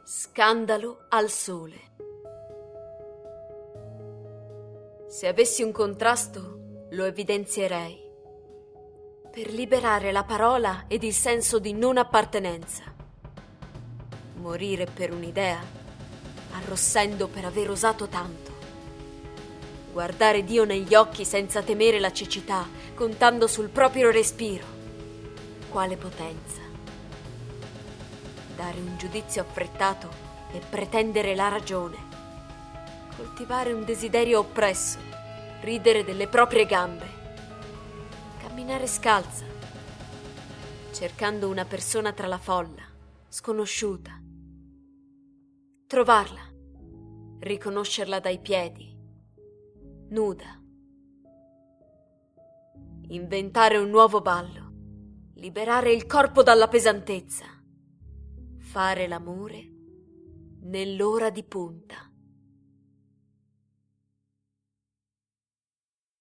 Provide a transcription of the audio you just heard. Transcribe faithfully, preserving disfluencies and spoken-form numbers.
Scandalo al sole. Se avessi un contrasto, lo evidenzierei. Per liberare la parola ed il senso di non appartenenza. Morire per un'idea, arrossendo per aver osato tanto. Guardare Dio negli occhi senza temere la cecità, contando sul proprio respiro. Quale potenza! Dare un giudizio affrettato e pretendere la ragione. Coltivare un desiderio oppresso, ridere delle proprie gambe. Camminare scalza, cercando una persona tra la folla, sconosciuta. Trovarla, riconoscerla dai piedi, nuda. Inventare un nuovo ballo, liberare il corpo dalla pesantezza. Fare l'amore nell'ora di punta.